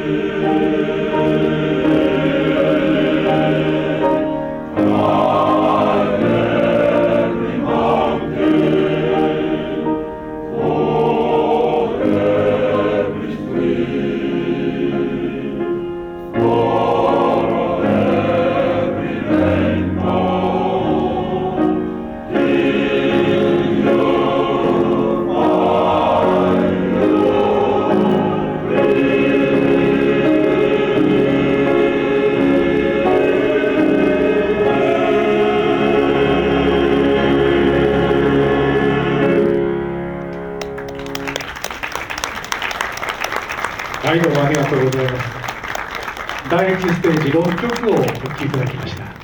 はい、どうもありがとうございます。第1ステージ6曲をお聴きいただきました。